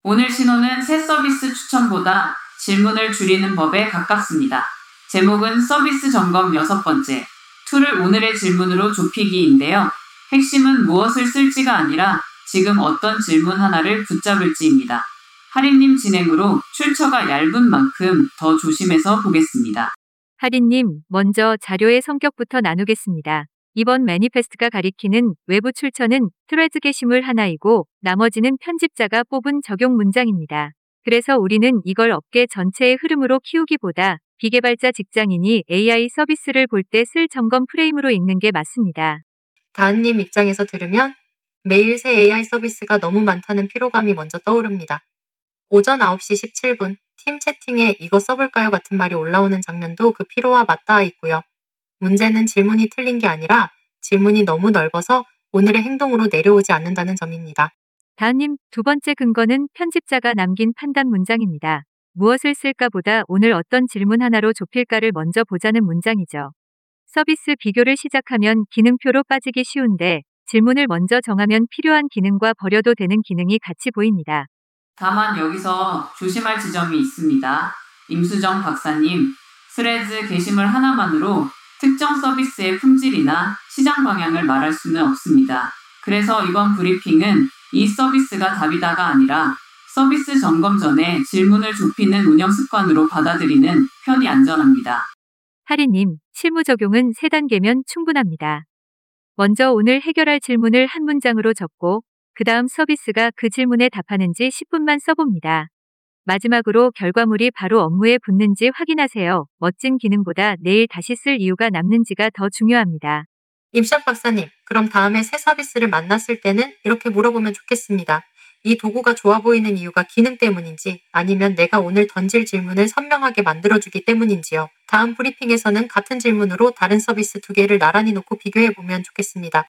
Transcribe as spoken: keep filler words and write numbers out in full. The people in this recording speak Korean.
오늘 신호는 새 서비스 추천보다 질문을 줄이는 법에 가깝습니다. 제목은 서비스 점검 여섯 번째, 툴을 오늘의 질문으로 좁히기인데요. 핵심은 무엇을 쓸지가 아니라 지금 어떤 질문 하나를 붙잡을지입니다. 하리님 진행으로 출처가 얇은 만큼 더 조심해서 보겠습니다. 하리님, 먼저 자료의 성격부터 나누겠습니다. 이번 매니페스트가 가리키는 외부 출처는 트레드 게시물 하나이고 나머지는 편집자가 뽑은 적용 문장입니다. 그래서 우리는 이걸 업계 전체의 흐름으로 키우기보다 비개발자 직장인이 에이아이 서비스를 볼 때 쓸 점검 프레임으로 읽는 게 맞습니다. 다은님 입장에서 들으면 매일 새 에이아이 서비스가 너무 많다는 피로감이 먼저 떠오릅니다. 오전 아홉 시 십칠 분 팀 채팅에 이거 써볼까요 같은 말이 올라오는 장면도 그 피로와 맞닿아 있고요. 문제는 질문이 틀린 게 아니라 질문이 너무 넓어서 오늘의 행동으로 내려오지 않는다는 점입니다. 다은님, 두 번째 근거는 편집자가 남긴 판단 문장입니다. 무엇을 쓸까 보다 오늘 어떤 질문 하나로 좁힐까를 먼저 보자는 문장이죠. 서비스 비교를 시작하면 기능표로 빠지기 쉬운데 질문을 먼저 정하면 필요한 기능과 버려도 되는 기능이 같이 보입니다. 다만 여기서 조심할 지점이 있습니다. 임수정 박사님, 스레즈 게시물 하나만으로 특정 서비스의 품질이나 시장 방향을 말할 수는 없습니다. 그래서 이번 브리핑은 이 서비스가 답이다가 아니라 서비스 점검 전에 질문을 좁히는 운영 습관으로 받아들이는 편이 안전합니다. 하리님, 실무 적용은 세 단계면 충분합니다. 먼저 오늘 해결할 질문을 한 문장으로 적고 그 다음 서비스가 그 질문에 답하는지 십 분만 써봅니다. 마지막으로 결과물이 바로 업무에 붙는지 확인하세요. 멋진 기능보다 내일 다시 쓸 이유가 남는지가 더 중요합니다. 임시학 박사님, 그럼 다음에 새 서비스를 만났을 때는 이렇게 물어보면 좋겠습니다. 이 도구가 좋아 보이는 이유가 기능 때문인지 아니면 내가 오늘 던질 질문을 선명하게 만들어주기 때문인지요. 다음 브리핑에서는 같은 질문으로 다른 서비스 두 개를 나란히 놓고 비교해보면 좋겠습니다.